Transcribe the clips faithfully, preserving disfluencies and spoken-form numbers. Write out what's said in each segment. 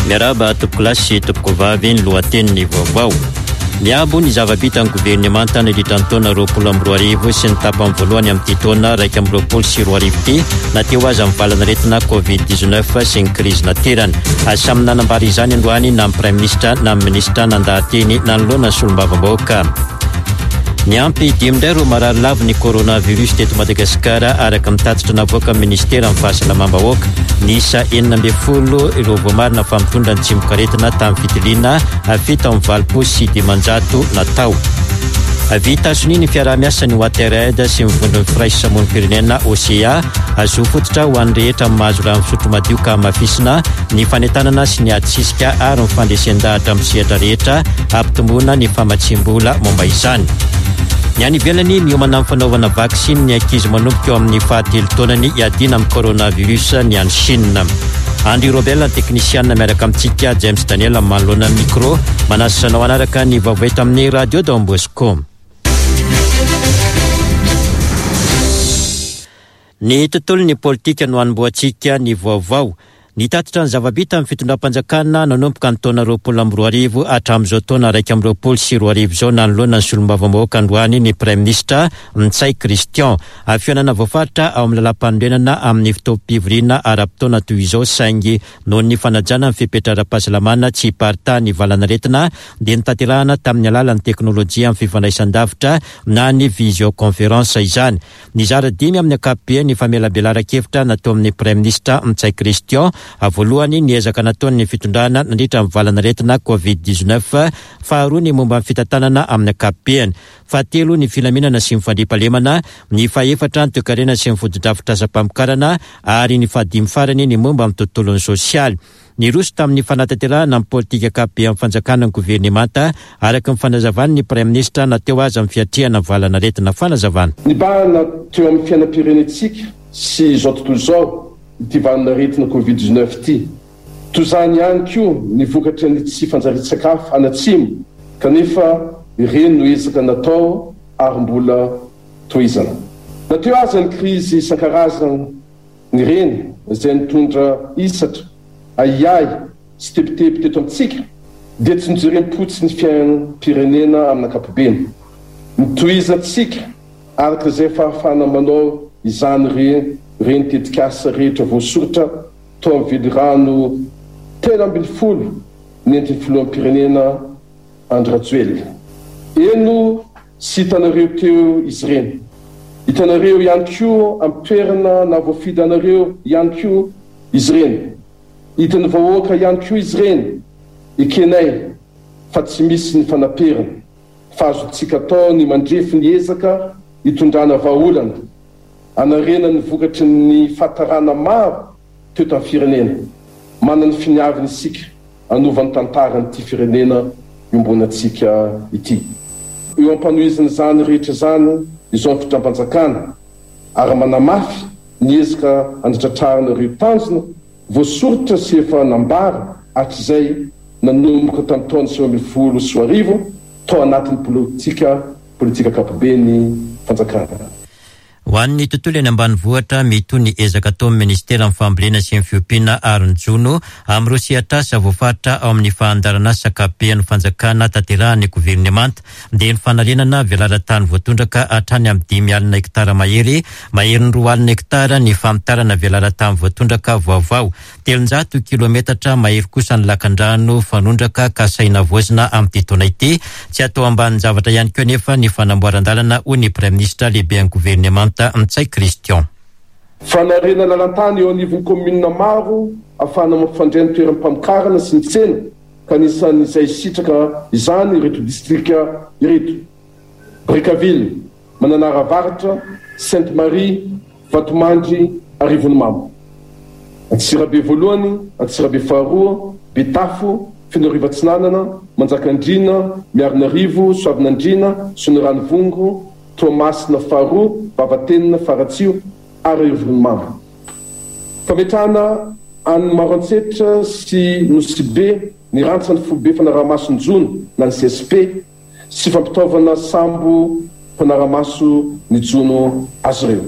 Miaraba topoko lasy topoko vavy ny lohateniny vaovao. Miabo ny zava-bitany gouvernemanta nandritran'ny taona roapolo amby roa arivo sy ny tapany voalohany amin'ity taona raika amby roapolo sy roa arivo ity nateo azy amin'ny valan'aretina covid dix-neuf sy ny krizy naterana. Samy nanambara izany androany na amin'ny prime ministre na amin'ny ministre nandahateny nanoloana ny solombavambahoaka. Ny ampy dimy indray ro marary lava ny coronavirus teto Madagasikara araka mitatitra navoaka ministera amin'ny fahasalamam-bahoaka. Nisa enina amby folo ireo voamarina fa mitondra ny tsimbokaretina tamin'ny fitiliana fito amin'ny valopolo sy dimanjato natao. Vita États-Unis ny fiaraha-miasa ny Waterred sy mivondron'ny firaisamonim-pirenena O C A azo fototra ho an'ny rehetra mahazo raha misotro madio ka mafisina ny fanentanana sy ny atsisika ary ny fandresen-dahatra amin'ny sehatra rehetra ampitomboana ny famatsim-bola momba izany. Ny any ivelany miomana amin'ny fanaovana vaksiny ny ankizy manomboka eo amin'ny fahatelo taonany iadina amin'ny coronavirus ny any Chine. Andry Robel teknisiana miaraka amintsika James Daniel amin'ny manoloana micro manasanao anaraka ny vaovay tamin'ny radio Don Bosco. Ny tontolon'ny politika no anomboantsika ny vaovao. Nitatitra ny zava-bita amin'ny fitondram-panjakana nanomboka ny taona roapolo amby roa arivo hatramin'izao taona raika amby roapolo sy roa arivo izao nanoloana ny solombavambahoaka androany ny prime ministre Ntsay Christian. Fihaonana voafaritra ao amin'ny lalam-panorenana amin'ny fitaovam-pivoriana ara-potoana toy izao saingy noho ny fanajana ny fipetraram-pahasalamana tsy hiparita ny valan'aretina dia nitanterahana tamin'ny alalan'ny teknôlôjia amin'ny fifandraisan-davitra na ny visioconférence izany. Nizara dimy amin'ny ankapobeny ny famelabelaran-kevitra natao amin'ny prime ministre Ntsay Christian. Voalohany niezaka nataony ny fitondrana nandritra amin'ny valan'aretina covid dix-neuf, faharoa ny momba ny fitantanana amin'ny ankapobeny, fahatelo ny filaminana sy ny fandriampahalemana, ny fahaefatra ny toekarena sy ny foto-drafitr'asa-pamokarana ary ny fahadimy farany ny momba amin'ny tontolon'ny sosialy. Ny roso tamin'ny fanatanterahana amin'ny politika ankapobeny amin'ny fanjakana ny gouvernemanta araka ny fanazavany ny prime ministre nateo azy amin'ny fiatriana ny valan'aretina fanazavana. Ny bahana teo amin'ny fiainam-pirenentsika sy izao tontolo izao ity valan'aretina covid dix-neuf ity. Toy izany ihany koa ny vokatra ny tsy fanjarian-tsakafo anatsimo kanefa ireny no ezaka natao ary mbola tohizana. Nateo azy ny krizy isan-karazany ireny izay nitondra isatra ayay sy tepitepy teto amintsika dia tsy nijerem-potsy ny fiainam-pirenena amin'ny ankapobeny. Nitohizantsika araka izay fahafahana manao izany ireny reny tetikasa rehetra voasoratra tao amin'ny vily rano telo ambin'ny folo nentin'ny filoham-pirenena Andry Rajoelina. Eno sy hitanareo teo izy ireny. Hitanareo ihany koa amin'ny toerana na voafidy anareo ihany koa izy ireny. Hitan'ny vahoaka ihany koa izy ireny. Ekenay fa tsy misy ny fanaperana. Fa azontsika atao ny mandrefy ny ezaka hitondrana vahaolana. Anarena ny vokatry ny fahatarana maro teo tamin'ny firenena. Manana ny finiaviny isika anova ny tantaran'ity firenena iombonantsika ity. Eo ampanohizana izany rehetra izany izao ny fitondram-panjakana ary manamafy ny ezaka andratratrarana ireo tanjona voasoratra sy efa nambara hatr'izay nanomboka tamin'ny taona sivy ambin'ny folo sy roa arivo tao anatin'ny politika politika ankapobeny fanjakana. Ho an'ny tontolo eny ambanivohitra mito ny ezaka atao amin'ny ministera amin'ny fambolena sy ny fiompiana Aron-Jono amin'ireo sehatr'asa voafaritra ao amin'ny fahandarana asa ankapobeny fanjakana tanterahan'ny gouvernemanta dia ny fanarenana velara-tany voatondraka hatrany amin'ny dimy alina hektara mahery, mahery ny roa alina hektara ny famotarana velara-tany voatondraka vaovao, telonjato kilometatra mahery kosa ny lakan-drano fanondraka ka saina voazina amin'ity taona ity. Tsy atao ambany zavatra ihany koa nefa ny fanamboaran-dalana ho ny prime ministre lehibe ny gouvernemanta Ntsay Christian. Fanarena lalantany eo anivon'ny kominina maro ahafahana mampifandray ny toeram-pamokarana sy ny tsena ka anisan'izay sitraka izany ireto distrika ireto: Brickaville, Mananaravaratra, Sainte-Marie, Vatomandry, Arivonimamo. Antsirabe voalohany, Antsirabe faharoa, Betafo, Fianarivantsinanana, Manjakandrina, Miarinarivo, Soavinandrina, Sonoranivongo, Tomasina faharoa, Vavatenina faratsio ary Arivonimamo. Fametrahana any Maroantsetra sy Nosibe ny rantsany fobe fanaramaso ny Jono na ny C S P sy fampitaovana sambo fanaramaso ny Jono azy ireo.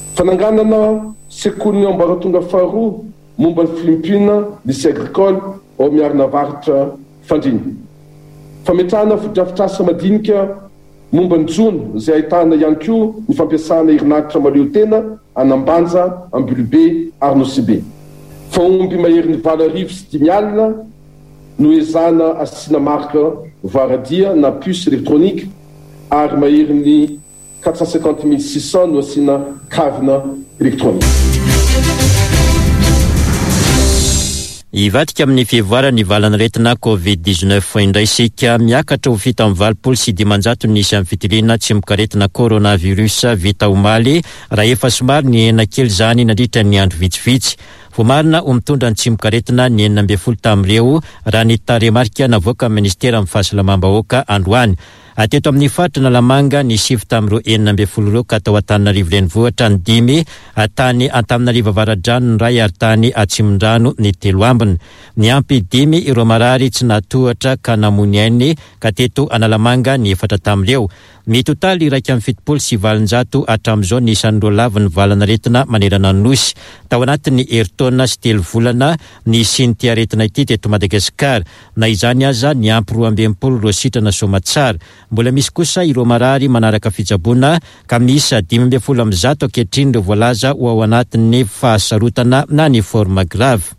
Fananganana sekoly ny ambaratonga faharoa momba ny Filimpina lycée agricole ao miarina varitra fandriny. Fametrahana fodrafitrasa madinika momba ny jony izay ahitana ihany koa ny fampiasana herinaritra maleo tena anambanja Ambilobe ary Nosibe. Fahomby mahery ny valo arivo sy dimy alina no ezana asiana marika varadia na puce électronique ary mahery ny quatre cent cinquante mille six cents no asiana kavina électronique. Ivadika amin'ny fivoarany valan'aretina covid dix-neuf indray isika miakatra ho vita amin'ny valopolo sy dimanjato nisy amin'ny fitirina tsy mikaretina coronavirus vita omaly raha efa somary ny ena kely zany nandritra ny andro vitsivitsy. Vomarina ho mitondra ny tsy mikaretina ny enina ambin'ny folo tamin'ireo raha ny taremarika navoaka amin'ny ministera amin'ny fahasalamam-bahoaka androany. Ateto amin'ny faritra Nalamanga ny sivy tamin'ireo enina ambin'ny folo ireo ka tao Antananarivo renivohitra ny dimy, tany Antananarivo avaradrano ny ray ary tany Atsimondrano ny telo ambiny. Niampy dimy ireo marary tsy natohatra ka namony ainy ka teto Analamanga ny efatra tamin'ireo. Mitotaly iraika amin'ny fitopolo sy valonjato hatramin'izao ny isan'ireo lavy ny valan'aretina manerana ny nosy. Tao anatin'ny herintaona sy telo volana ny sinty aretina ity teto Madagasikara. Na izany aza niampy roa ambin'ny folo ireo sitrana somatsara. Mbola misy kosa ireo marary manaraka fitsaboana ka misy dimy ambin'ny folo amin'ny zato ankehitriny ireo voalaza ho ao anatin'ny fahasarotana na ny forme grave.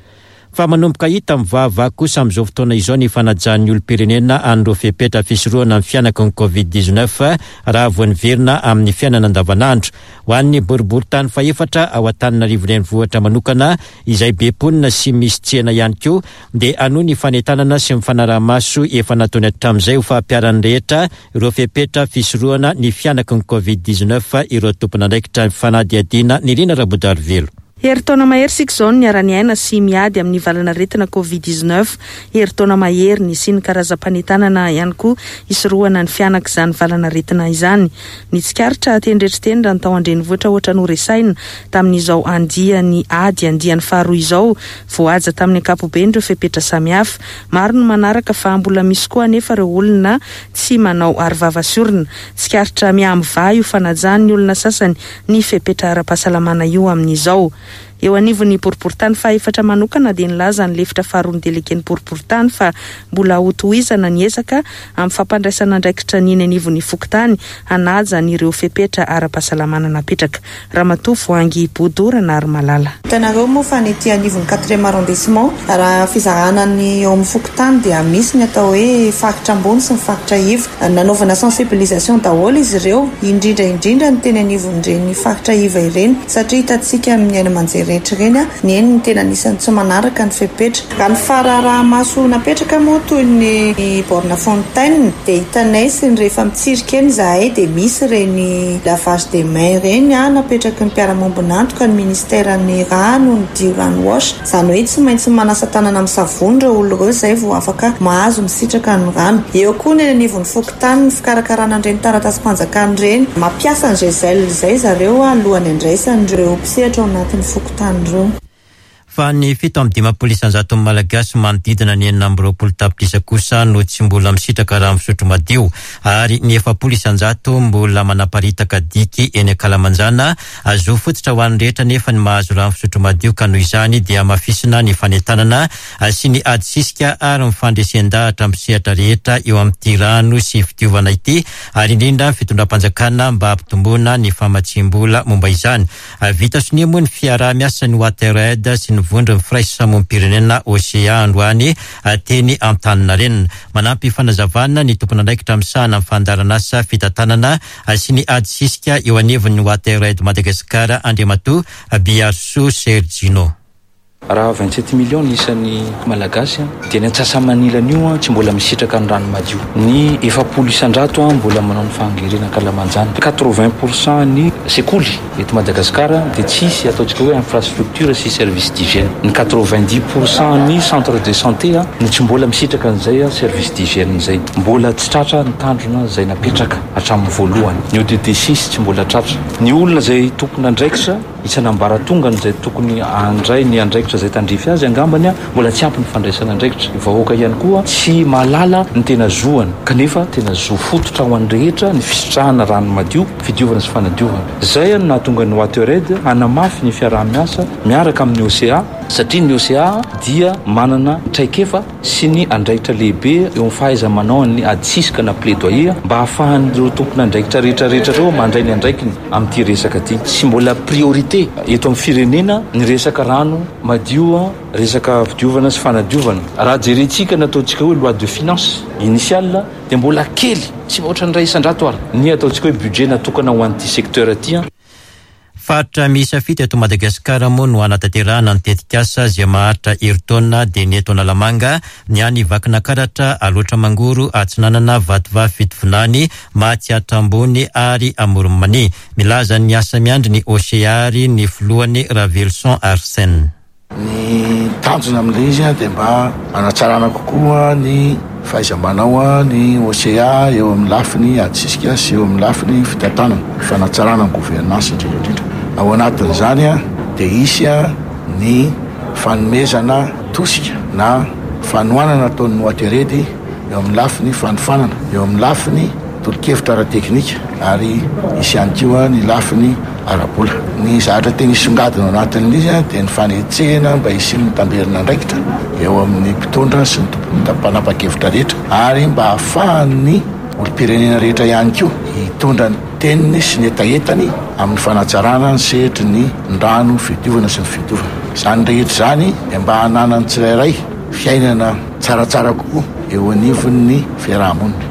Fa manomboka hita mivava kosa amin'izao fotoana izao ny fanajan'ny olom-pirenena an'ireo fepetra fisorohana amin'ny fianaka ny covid dix-neuf raha voaniverina amin'ny fiainana andavanandro. Ho an'ny boriboritany faefatra ao Antananarivo renivohitra manokana izay be ponina sy misy tsena ihany koa dia anohy ny fanentanana sy mifanarahamaso efa nataony hatramin'izay ho fahampiarany rehetra ireo fepetra fisorohana ny fianaka ny covid dix-neuf ireo tompon'andraikitra fanadihadiana ny Rina Rabodarivelo. Herintaona mahery sika izao ny araniaina sy miady amin'ny valan'aretina covid dix-neuf. Herintaona mahery ny sy ny karazam-panentanana ihany koa isorohana ny fianaka izany valan'aretina izany. Ny tsikaritra tendretritendra ny tao an-drenivohitra ohatra no resaina tamin'izao andia ny ady andiany faharoa izao voaja tamin'ny ankapobeny ireo fepetra samihafa. Maro no manaraka fa mbola misy koa anefa ireo olona tsy manao arivava sy orona. Tsikaritra miamivay ho fanajany ny olona sasany ny fepetra ara-pahasalamana io amin'izao. Eo anivon'ny boriboritany faefatra manokana dia nilaza ny lefitra faharoa ny delegen'ny boriboritany fa mbola hotohizana ny ezaka amin'ny fampandraisana andraikitra ny eny anivon'ny fokotany hanaja n'ireo fepetra ara-pahasalamana napetraka. Ramatoa Voangy Bodorana ary Malala. Hitanareo moa fa ny ety anivon'ny quatrième arrondissement raha fizarana ny eo amin'ny fokotany dia misy ny atao hoe faritra ambony sy ny faritra iva. Nanaovana sensibilisation daholo izy ireo indrindra indrindra ny teny anivon'ireny faritra iva ireny satria hitantsika amin'ny aina aman-jery rehetra ny eny ny tena anisan'ny tsy manaraka ny fepetra. Raha ny fararahamaso napetraka moa toy ny borna fontaine dia hitanay sy ny rehefa mitsirika eny zahay dia misy reny lavage des mains reny a napetraka ny mpiara-mombonantoka ny ministera ny rano ny dio rano wash izany hoe tsy maintsy manasa tanana amin'ny savony ireo olo ireo izay vao afaka mahazo misitraka ny rano. Eo koa ny anivon'ny fokotany ny fikarakarana ireny taratasy-panjakana ireny mampiasa ny gel izay zareo alohany andraisany ireo mpisehatra ao anatin'ny fokotany. Fa ny fito amin'ny dimampolo isanjato malagasy manodidina ny enina amby roapolo tapitrisa kosa no tsy mbola misitraka raha misotro madio ary ny efapolo isanjato mbola manaparitaka diky eny Akalamanjana. Azo fototra ho an'ny rehetra nefa ny mahazo raha misotro madio ka noho izany dia mafisina ny fanentanana sy ny ady sisika ary mifandresen-dahatra misehatra rehetra eo amin'ny rano sy fitiovana ity ary indrindra fitondram-panjakana mba hampitomboana ny famatsim-bola momba izany. Vita sonia moa ny fiaraha-miasa ny Waterred sy ny vondro ny firaisamoam-pirenena Osea androany teny Antaninarenina. Manampy fanazavana ny tompon'andraikitra misahana amin'ny fandaran'asa fitantanana sy ny ady sisika eo anivon'ny Waterred Madagasikara Andriamatoa Biarso Sergino. Raha vingt-sept millions isan'ny malagasy dia ny antsasamanilana io tsy mbola misitraka ny rano madio. Ny efapolo isanjato mbola manao ny fangerena Kalamanjana. quatre-vingts pour cent ny sekoly eto Madagasikara dia tsisy ataontsika hoe infrastructure sy service d'hygiène. Ny quatre-vingt-dix pour cent ny centre de santé no tsy mbola misitraka an'izay service d'hygiène izay. Mbola tsy tratra ny tandrona izay napetraka hatramin'ny voalohany. Ny O D D six tsy mbola tratra. Ny olona izay tompon'andraikitra itsanambara-tonga n'izay tokony andray ny andraikitra zay tandrify azy angambany a mbola tsy ampy ny fandraisana andraikitra vahoaka ihany koa tsy mahalala ny tena zoany kanefa tena zo fototra ho an'rehetra ny fisitrahana rano madio fidiovana sy fanadiovana zay no nahatonga ny Watered hanamafy ny fiaraha-miasa miaraka amin'ny O C A satria ny O C A dia manana traikefa sy ny andraikitra lehibe eo amin'ny fahaiza-manao ny adisika na plaidoyer mba hahafahan'ireo tompona andraikitra rehetrarehetra reo mandray ny andraikiny amin'ity resaka ty sy mbola priorité eto amin'ny firenena ny resaka rano madio resaka fidiovana sy fanadiovana raha jerentsika nataontsika hoe loi de finance initiale dia mbola kely tsy ohatry ny ray isan-drato ary ny ataontsika hoe budget natokana ho an'ity secteur aty faritra miisa fito eto Madagasikara moa no anatanterahana ny tetikasa zay maharitra Ertona dia ny eto Analamanga ny any vakina karatra aloatra mangoro atsinanana vatovavy fitovinany mahatsiatra ambony ary amoromany milaza ny asa miandry ny Oseary ny filohany Ravelson Arsène. Ny tanjona amin'ilay izy dia mba anatsarana kokoa ny fahaiza-manao ny O C A eo amin'ny lafiny atsisika sy eo amin'ny lafiny fitantanana fanatsarana ny gouvernance indrindrandrindra ao anatin'izany dia isy ny fanomezana tosika na fanohanana ataon'ny Watered eo amin'ny lafiny fanofanana eo amin'ny lafiny tolo-kevitra ara-teknika ary isy ihany koa ny lafiny arabola ny zavatra tena isongadina ao anatin'izy dia ny fanetsehana mba isin'ny tamberina andraikitra eo amin'ny mpitondra sy ny tompon'ampanapa-kevitra rehetra ary mba hahafahan'ny olo-pirenena rehetra ihany koa hitondra ny teniny sy ny etaetany amin'ny fanatsarana ny sehitry ny ndrano fidiovana sy ny fidiovana izany rehetra izany dia mba hananany tsirairay fiainana tsaratsara kokoa eo anivon'ny fiarahamonina.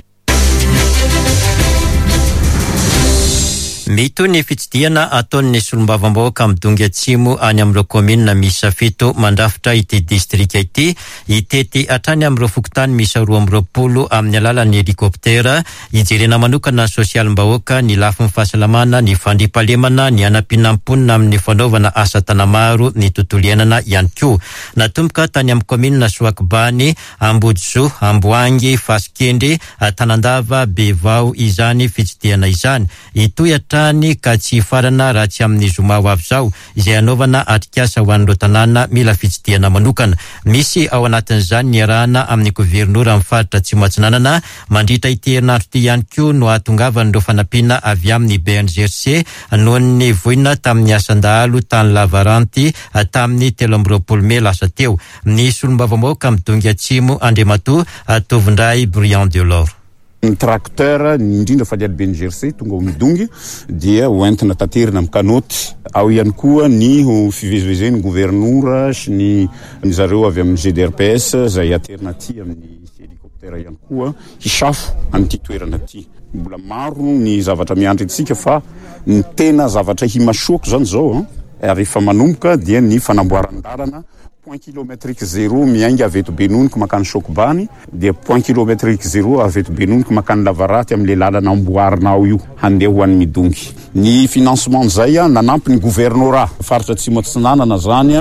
Mito ny fitsidiana ataon'ny solombavambahoaka midongy atsimo any amin'ireo komina miisa fito mandrafitra ity distrika ity hitety hatrany amin'ireo fokotany miisa roa amby roapolo amin'ny alalan'ny helikoptera hijerena manokana ny sosialim-bahoaka ny lafin'ny fahasalamana ny fandriampahalemana ny anam-pinamponina amin'ny fanaovana asa tanamaro ny tontolo iainana ihany koa natomboka tany amin'ny komina Soakibany Ambodizo Amboangy Fasikendre Tanandava Bevao izany fitsidiana izany itoy atra ny ka tsy farana raha tsy amin'ny zoma ho avy zao izay anaovana atrikasa ho an'ireo tanàna mila fitsidiana manokana misy ao anatin'izany ny arahana amin'ny gouvernoura amin'ny faritra Atsimo Atsinanana mandritra ity herinandro ity ihany koa no ahatongavan'ireo fanampiana avy amin'ny B N G R C noho ny voina tamin'ny asandahalo tany Lavaranty tamin'ny telo amby roapolo May lasa teo ny solombavambahoaka midongy Atsimo Andriamatoa Tovindray Briand de l'Or. Ny tracteur indrindra fa liady B N G R C tonga ho midongy dia hoentina taterina amin'ny kanoty ao ihany koa ny fivezivezeny gouvernoura sy ny ny zareo avy amin'ny G D R P S zay aterina aty amin'ny helikoptera ihany koa hisafo amin'ity toerana aty mbola maro ny zavatra miandry antsika fa ny tena zavatra himasoko zany zao ary efa manomboka dia ny fanamboaran-dalana point kilométrique zéro miainga avy eto Benoniky makany Soakibany dia point kilométrique zéro avy eto Benoniky makany Lavaraty amin'le lalana amboarina ao io handeha ho an'ny midongy. Ny financement zay nanampy ny gouvernorat faritra Atsimo Atsinanana zany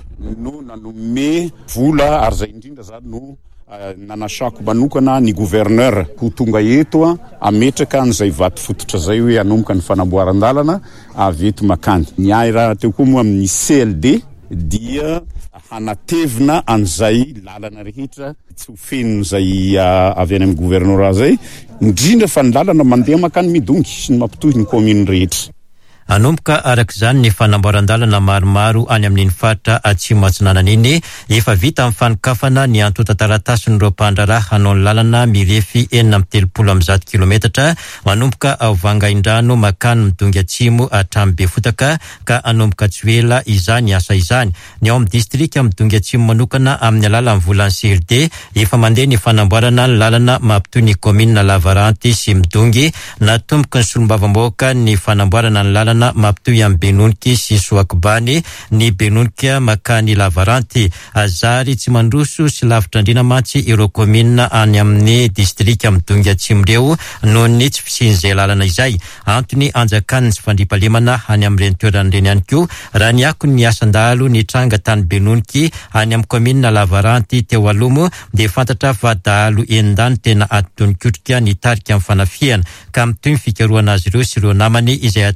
no nanome vola ary zay indrindra zany no nanasako manokana ny gouverneur ho tonga eto ametraka an'izay vato fototra zay hoe anomboka ny fanamboaran-dalana avy eto makany. Ny aira teo koa moa amin'ny C L D dia hanatevina an'izay lalana rehetra tsy ho feno zay uh, avy any amin'ny gouvernorat zay indrindra fa ny lalana mandeha makany midongy sy ny mampitohy ny commune rehetra. Anomboka arak'izany ny fanamboaran-dalana maromaro any amin'iny faritra Atsimo Atsinanana iny efa vita amin'ny fanokafana ny antota taratasy ny roa-pandraraha hanao ny lalana mirefy enina amby telopolo amby zato kilometatra manomboka ao Vangaindrano makany midongy Atsimo hatramin'ny Befotaka ka anomboka Tsoela izany asa izany. Ny ao amin'ny distrika midongy Atsimo manokana amin'ny alalan'ny volan'ny C L D efa mandeha ny fanamboarana ny lalana mampitohy ny komina Lavaranty sy midongy natomboka ny solombavambahoaka ny fanamboarana ny lalana mampitohy amin'ny Benoniky sy Soakibany ny Benoniky makany Lavaranty azary tsy mandroso sy lavitra andrina mantsy ireo komina any amin'ny distrika midongy Atsimo reo noho ny tsy fisian'izay lalana izay antony anjakany sy fandriampahalemana any amin'ireny toerana ireny ihany koa raha ny ako ny asandalo ny tranga tany Benoniky any amin'ny komina Lavaranty teo alomo dia fantatra fa dahalo endany tena atony kotrika ny tarika amin'ny fanafiana ka mitohy ny fikaroana azy ireo sy ireo namany izay ataony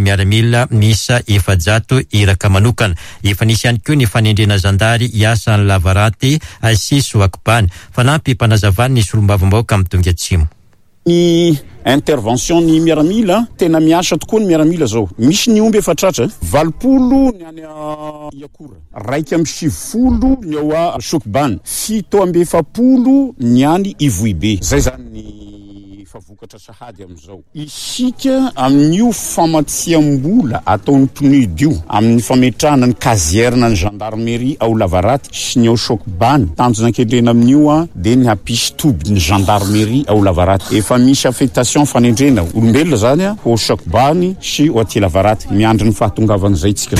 miaramila misa efajato iraka manokana. Efa nisy ihany koa ny fanendrena zandary hiasa ny Lavaraty sy Soakibany. Fanampy mpanazavany ny solombavambaoka amin'ny Tonga Atsimo. Ny intervention ny miaramila tena miasa tokoa ny miaramila zao. Misy ny omby efa tratra valopolo ny any Iakora, raiky amby sivifolo ny ao a Soakibany, fito amby efapolo ny any Ivohibe. Zay zany ny favokatra sahady amizao. Isika amin'io famatsiam-bola ataon'ny P N U D io amin'ny fametrahana ny kazierna ny gendarmerie ao Lavaraty sy ny ao Soakibany, tanjona kedrena amin'io a de ny hapisy toby ny gendarmerie ao Lavaraty. Efa misy affectation fanendrena olombelona zany a ho Soakibany sy ho aty Lavaraty, miandry ny fahatongavan'izay tsika.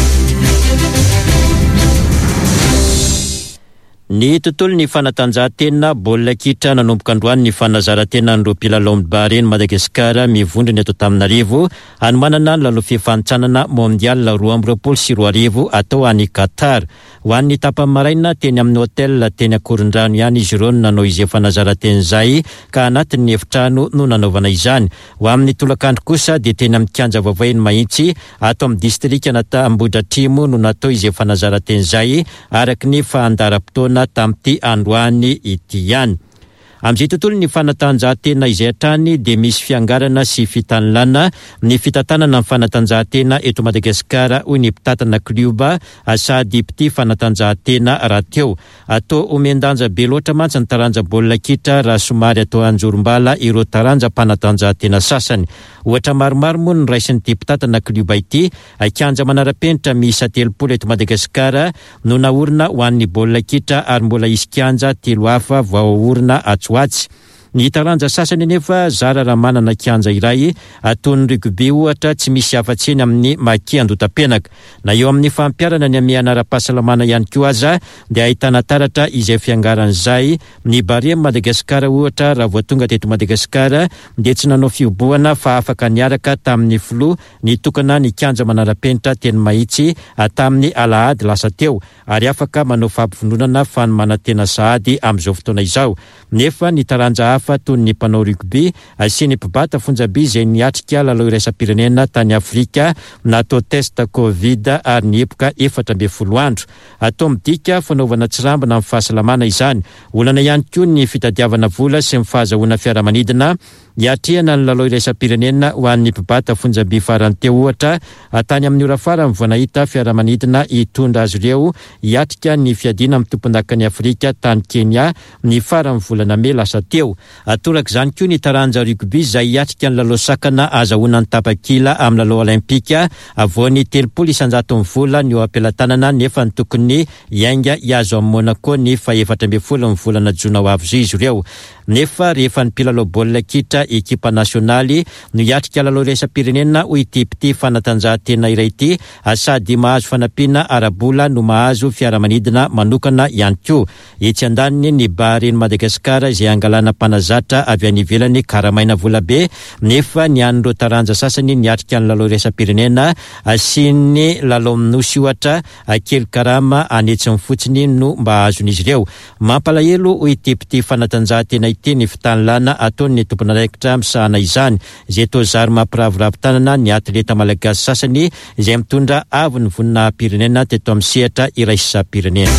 Ny tontolo ny fanatanjahantena baolina kitra nanomboka androany ny fanazarantena ny roapilalao Bareny Madagasikara mivondra ny ato Antananarivo anomanana ny lalao fifanitsanana mondial roa amby roapolo sy roa arivo atao any Qatar. Ho an'ny tapany maraina teny amin'ny hôtel teny Akorondrano ihany izy ireo nanao izy fanazarantena izay ka anatin'ny efitrano no nanaovana izany. Ho amin'ny tolakandro kosa dia teny amin'ny kianja vavainy mahitsy ato amin'ny distrika nata Ambohidratrimo no natao izy fanazarantena izay araky ny fahandaram-potoana tamin'ity androany ity ihany. Amizay tontolo ny fanatanjahantena izay hatrany dia misy fiangarana sy fitanilana ny fitantanana ny fanatanjahantena eto Madagasikara hoy ny mpitatana kluba sady mpity fanatanjahantena rahateo. Atao omendanja be loatra mantsy ny taranja baolina kitra raha somary atao anjorom-bala ireo taranja fanatanjahantena sasany. Ohatra maromaro moa ny raisin'ny ity mpitatana kluba ity, kianja manara-penitra miisa telopolo eto Madagasikara no naorina ho an'ny baolina kitra ary mbola isy kianja telo hafa voaorina atsoatsy. Ny taranja sasany nefa zara raha manana kianja iray ataon'ny rugby ohatra tsy misy afa-tseny amin'ny Maki Andotapenaka. Na eo amin'ny fampiarana ny amin'ny anara-pahasalamana ihany koa aza dia ahitana taratra izay fiangaran'izay. Ny Barem Madagasikara ohatra raha voatonga teto Madagasikara dia tsy nanao fioboana fa afaka niaraka tamin'ny flo nitokana ny kianja manara-penitra teny mahitsy tamin'ny alahady lasa teo ary afaka manao fampivondronana fa ny manantena sahady amin'izao fotoana izao. Nefa ny taranja hafa toy ny mpanao rugby sy ny mpibata fonjaby izay niatrika lalao iraisam-pirenena tany Afrika natao test Covid ary ny epoka efatra amby folo andro. Atao midika fanaovana tsirambina amin'ny fahasalamana izany. Olana ihany koa ny fitadiavana vola sy ny fahazahoana fiaramanidina hiatrehana ny lalao iraisam-pirenena ho an'ny mpibata fonjaby farany teo ohatra tany amin'ny orafara ny voanahita fiaramanidina hitondra azy ireo hiatrika ny fiadiana amin'ny tompon-dakan'ny Afrika tany Kenya ny farany volana May lasa teo. Atoraka izany koa ny taranja rugby izay hiatrika ny lalao sakana azahoana ny tapakila amin'ny lalao olimpika avoan'ny telopolo isanjato ny vola ny eo am-pelatanana nefa ny tokony hiainga hiazo amin'ny Monaco ny fa efatra amby folo ny volana jona ho avy izy ireo. Nefa rehefa ny mpilalao baolina kitra ekipa nasionaly no hiatrika lalao iraisam-pirenena ho ity mpity fanatanjahantena iray ity sady mahazo fanampiana ara-bola no mahazo fiaramanidina manokana ihany koa. Etsy andaniny ny Bareny Madagasikara izay angalana mpanazatra avy any ivelany karamaina vola be nefa ny an'ireo taranja sasany niatrika ny lalao iraisam-pirenena sy ny lalao minosy ohatra kely karama anetsiny fotsiny no mba azon'izy ireo. Mampalahelo ho ity mpity fanatanjahantena ity ny fitanilana ataon'ny tompon'andraikitra misahana izany izay toa zary mampiravoravo-tanana ny atleta malagasy sasany izay mitondra avy ny voninaham-pirenena teto amin'ny sehatra iraisam-pirenena.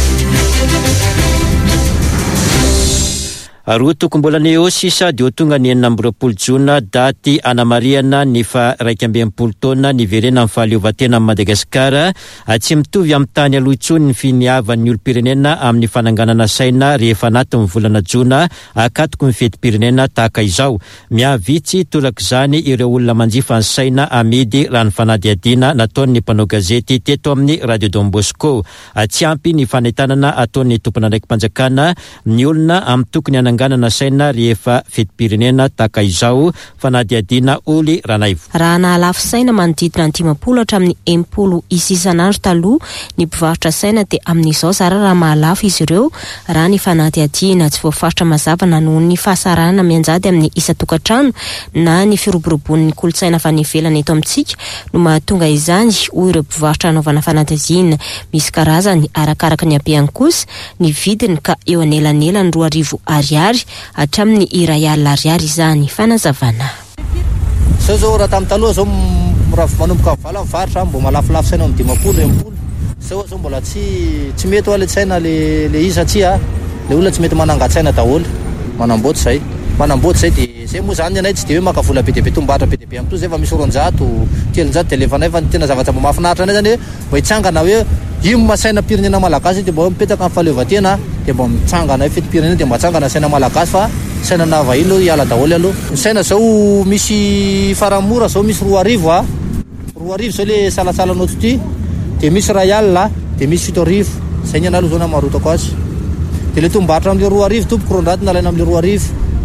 Aroa tokom-bolana eo sisa dia ho tonga ny enina amby roapolo jona daty anamariana ny fa raika amby enimpolo taona niverena amin'ny fahaleovantena amin'ny Madagasikara. Tsy mitovy amin'ny tany aloha intsony ny finiavan'ny olom-pirenena amin'ny fananganana saina rehefa anatin'ny volana jona akatoko ny fetim-pirenena tahaka izao. Miavitsy tolak'izany ireo olona manjifa ny saina amidy raha ny fanadihadiana nataon'ny mpanao gazety teto amin'ny Radio Don Bosco. Tsy ampy ny fanaitanana ataon'ny tompon'andraiki-panjakana ny olona amin'ny tokony ananganana saina rehefa fetim-pirenena tahaka izao fanadihadiana Oly Ranaivo. Raha nahalafo saina manodidina ny dimampolo hatramin'ny enimpolo isan'andro taloha ny mpivarotra saina dia amin'izao zara raha mahalafo izy ireo raha ny fanadihadiana tsy voafaritra mazava noho ny fahasarana mianjady amin'ny isa-tokantrano na ny firoboroboan'ny kolontsaina avy any ivelany eto amintsika no mahatonga izany hoy ireo mpivarotra anaovana fanadihadiana. Misy karazany arakaraka ny habeany kosa ny vidiny ka eo anelanelany roa arivo ariary hatramin'ny iray alina ariary izany fanazavana. Zao zao raha tamin'ny taloha zao mirafo manomboka vala mivarotra mbo malafilafo saina amin'ny dimapolo empolo zao zao mbola tsy tsy mety oa le tsaina le le izy satria le olona tsy mety manangatsaina daholo manamboatra zay manamboatra zay de zay moa zany anay tsy de hoe makavola be de be tombatra be de be am'to zay fa misy roanjato telonjato de lefanay fa tena zavatra mbo mahafinaritra anay zany hoe mbo hitsangana hoe io masaina pirenena malagasy de mbo mipetaka amin'ny fahaleovan-tena de mbo mitsangana hoe fetim-pirenena de mbo hatsangana saina malagasy fa saina navahilo hiala daholo aloha saina zao misy faramora zao misy roa arivo a roa arivo zao le salasalanao ty de misy rayal de misy fito arivo zay ny analo zao na marotako azy de le tombatra am'le roa arivo tompoko rondraty nalaina am'le roa arivo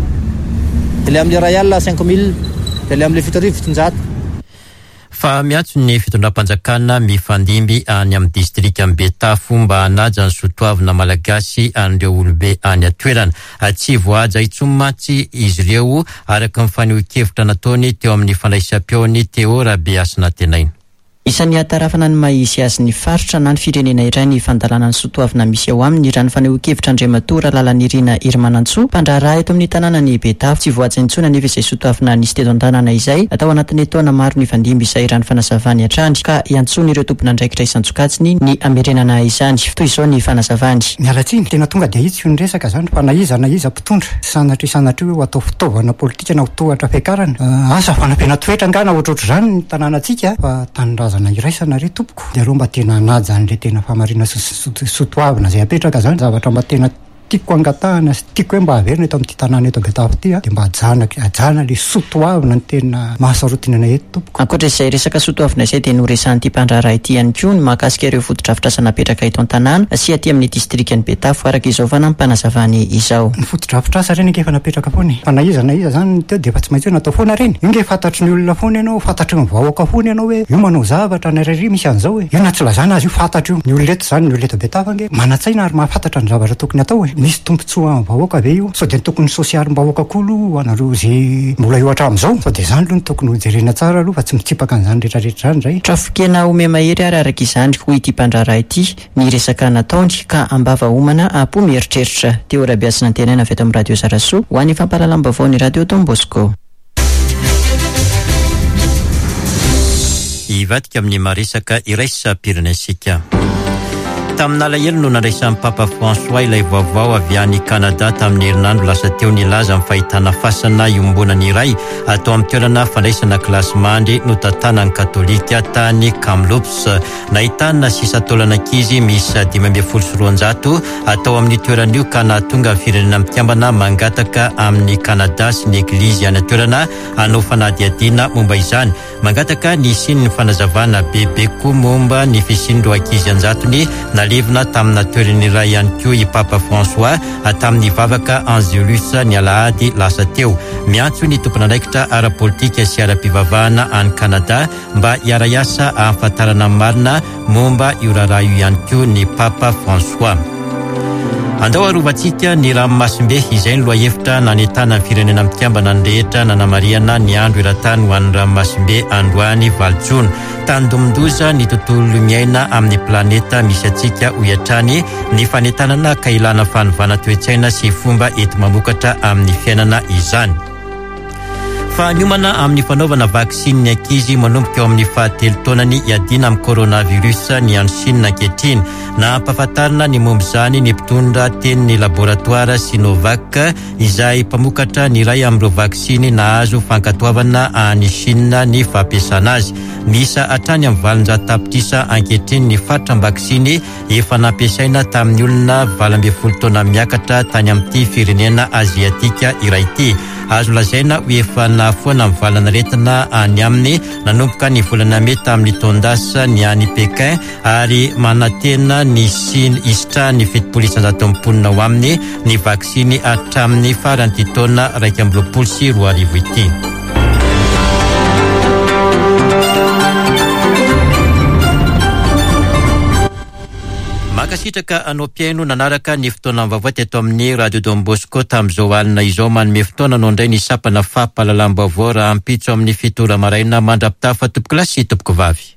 de le am'le rayal cinq mille de le am'le fito arivo fitonjato fa miatso ny fitondram-panjakana mifandimby any amin'ny distrika Betafo mba hanaja ny soatoavina malagasy an'ireo olobe any atoerana. Tsy voaja itsomatsy izy ireo araka ny faneho-kevitra nataony teo amin'ny fandraisam-peony Teo Rabeasina tenainy. Isan'ny atarafana ny mahisy azy ny faritra na ny firenena iray ny fandalana ny soatoavina misy ao aminy raha ny faneho-kevitra Andriamatora lalan'Irina Irmanantsoa mpandraharaha eto amin'ny tanàna ny Betafo. Tsy voaja intsony nefa izay soatoavina nisy teto an-tanàna izay atao anatin'ny taona maro ny fandimby izay raha ny fanazavany hatrany ka iantsony ireo tompona andraikitra isan-tsokatsiny ny amerenana izany. Toy izao ny fanazavany. Mialatsiny tena tonga dia itsy ny resaka zany fa na iza na iza mpitondra sanatry sanatry hoe atao fitaovana politika na tohatra fiakarana asa fanampena toetra ngana ohatrohatro zany ny tanànatsika fa tanindrazana iraisana re tompoko de aloha mba tena naja an'le tena famarina soatoavina zay apetraka zany zavatra mba tena tiako angatahana sy tiako hoe mba averina eto amin'ity tanàna eto Betafo ty de mba ajana ajana le soatoavina ny tena mahasarotina anay eto tompoko. Ankoatra izay resaka soatoavina izay de noresan'ity mpandraharaha ity ihany koa ny mahakasika ireo foto-drafitrasa napetraka eto an-tanàna sy aty amin'ny distrikany Betafo araka izao fa nampanazavany izao. Ny foto-drafitrasa reny nge efa napetraka foana fa na iza na iza zany teo de efa tsy maintsy hoe natao foana reny io nge fantatry ny olona foana ianao fantatry ny vahoaka foana ianao hoe io manao zavatra narary misy an'izao hoe io na tsy lazana azy io fantatry io ny olona zany ny olona Betafo nge manatsaina ary mahafantatra ny zavatra tokony atao hoe misy tombontsoa amin'ny vahoaka ve io sao de tokony sosialim-bahoaka koa anareo zay mbola eo hatramin'izao sao de zany aloha ny tokony hojerena tsara aloha fa tsy mitsipaka an'izany rehetrarehetra zany zay. Trafikena ome mahery ary araka izany hoy ity mpandraharaha ity ny resaka nataony ka ambava homana apo mieritreritra. Teo Rabeasina tenaina avy eto amin'ny radio Zarasoa ho an'ny fampahalalam-baovao ny radio Don Bosco. Ivadika amin'ny maresaka iraisam-pirenensika. Tamina alahelo no nandraisan'ny Papa François ilay vaovao avy any Kanada tamin'ny herinandro lasa teo nilaza amin'ny fahitana fasana iombonany iray atao amin'ny toerana fandraisana kilasy mandry no tantanan'ny katolika tany Kamloops. Nahitana sisa taolan'ankizy misy dimy amby folo sy roanjato atao amin'ny toeran'io ka nahatonga ny firenena mitiambana mangataka amin'ny Kanada sy ny eglizy any toerana hanao fanadihadiana momba izany. Mangataka ny isin'ny fanazavana bebe koa momba ny fisian'ireo ankizy anjatony nalevina tamina toerana iray ihany koa i Papa François tamin'ny vavaka Angelus ny alahady lasa teo. Miantso ny tompon'andraikitra ara-politika sy ara-pivavahana any Kanada mba hiara-iasa ahafantarana marina momba io raharaha io ihany koa ny Papa François. Andao arovantsika ny ranomasimbe izay ny loha hevitra nanentana ny firenena mitiambana ny rehetra nanamariana ny andro iratany ho an'ny ranomasimbe androany valojona. Tandomondoza ny tontolo miaina amin'ny planeta misy atsika ho iatrany ny fanentanana ka ilana fanovana toe-tsaina sy fomba ety mamokatra amin'ny fiainana izany. Fa niomana amin'ny fanaovana vaksiny ny ankizy manomboka eo amin'ny fahatelo taonany iadina amin'ny coronavirus ny any Chine ankehitriny. Nampahafantarina ny momba izany ny mpitondra tenin'ny laboratoara Sinovac izay mpamokatra ny iray amin'ireo vaksiny nahazo fankatoavana any Chine ny fampiasana azy. Misa hatrany amin'ny valonjato tapitrisa ankehitriny ny faritra vaksiny efa nampiasaina tamin'ny olona valo amby folo taona miakatra tany amin'ity firenena aziatika iray ity. Azo lazaina ho efa nafoana amin'ny valanaretina any aminy nanomboka ny volana May tamin'ny taondasa ny any Pekin ary manantena ny Chine isitra ny fitopolo isanjato amponina ho aminy ny vaksiny hatramin'ny faran'ity taona raika amby roapolo sy roa arivo ity. Makasitraka anao mpiaino nanaraka ny fotoana vaovao teto amin'ny radio Don Bosco tamin'izao alina izao manome fotoana anao indray ny sapana fampahalalam-baovao raha ampitso amin'ny fito ora maraina mandrapitafa tompoko lasy tompoko vavy.